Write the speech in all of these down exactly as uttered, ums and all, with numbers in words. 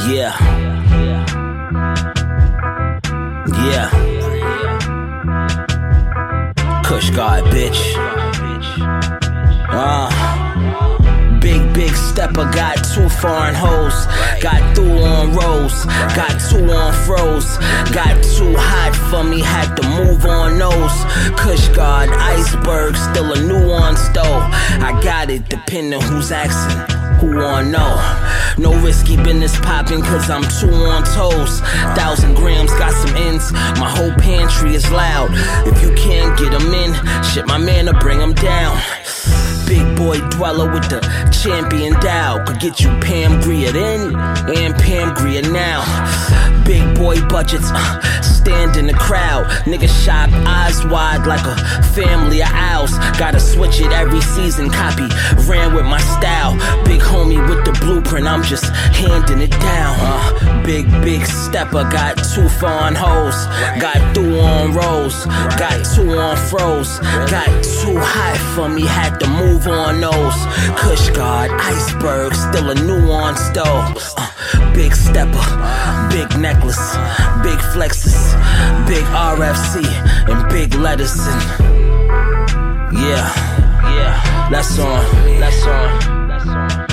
Yeah. Yeah. Kush God, bitch. Uh. Big, big stepper, got two foreign hoes. Got through on rolls, got two on froze. Got too hot for me, had to move on those. Kush God, iceberg, still a nuance though. I got it, depending who's asking, who wanna know. No risky business popping, cause I'm two on toes. Thousand grams, got some ends, my whole pantry is loud. If you can't get them in, shit, my man to bring them down. Big boy dweller with the champion Dow. Could get you Pam Grier then and Pam Grier now. Big boy budgets, uh, stand in the crowd. Niggas shop eyes wide like a family of owls. Gotta switch it every season, copy, ran with my style. Big homie with the blueprint, I'm just handing it down. uh, Big, big stepper, got two foreign hoes. Got through on rolls, got two on froze. Got too hot for me, had to move on those. Kush God, iceberg, still a nuance though. uh, Big stepper, big necklace, big flexes, big R F C, and big letters. And yeah, yeah, that's on, that's on, that's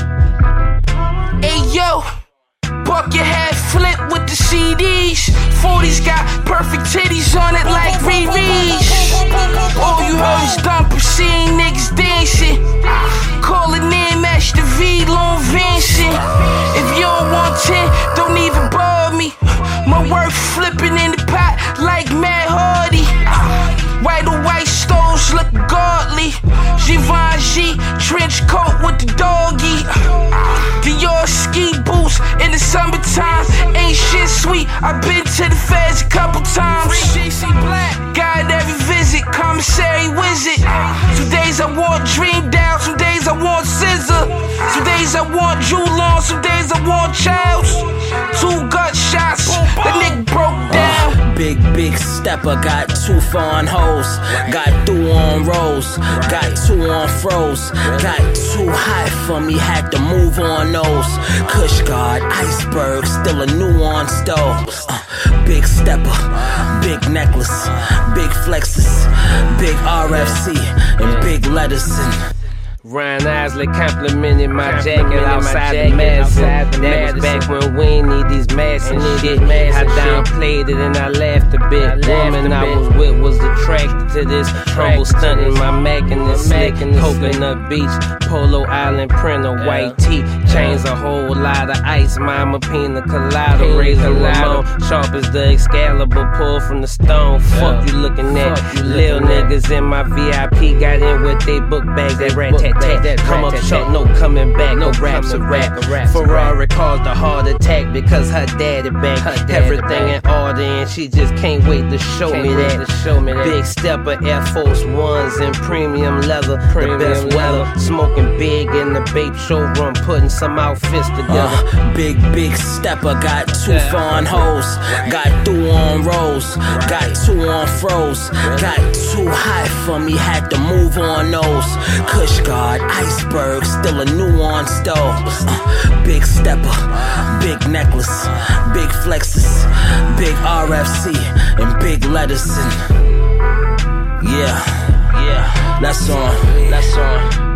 on. Hey yo, bucket hat flip with the C Ds. forties got perfect titties on it like Riri's. All you heard is dumper, seeing niggas dancing. Call it in, match the V, Lone Vincent. If you don't want ten, don't even bother me. My work flipping in the pot like Matt Hardy. White or white stones look godly. Givenchy trench coat with the doggy. Dior ski boots in the summertime. Ain't shit sweet, I've been to the feds a couple times. Got every visit, commissary wizard. Some days I want Dream Down, some days I want Scissor. Some days I want Jewel on, some days I want Childs. Two gunshots, the nigga broke down. uh, Big, big stepper, got two foreign hoes. Got through on rolls, got two on froze. Got too hot for me, had to move on those. Kush God, iceberg, still a nuance though. uh, Big stepper, big necklace, big flexes, big R F C, and big letters. And Ryan Isley complimented my jacket outside the mask. That was back when we ain't need these masks and shit. I downplayed it and I laughed a bit. Woman I was with was attracted to this. Humble stunting my Mac and this slick. Coconut Beach, Polo Island print, a white tee. Chains a whole lot of ice. Mama pina colada, razor Ramon. Sharp as the Excalibur, pulled from the stone. Fuck you looking at. Lil niggas in my V I P got in with they book bags. That rat tat. That come up short, no coming back, no raps a rap. Ferrari caused a heart attack because her daddy back. Everything in order and she just can't wait to show me that. Big stepper, Air Force Ones and premium leather, the best weather. Smoking big in the Bape showroom, putting some outfits together. uh, Big, big stepper, got two foreign hoes. Got through on rolls, got two on froze. Got too hot for me, had to move on those. Kush God, iceberg, still a nuance though. uh, Big stepper, big necklace, big flexes, big R F C, and big letters. And yeah, yeah, that's on, that's on.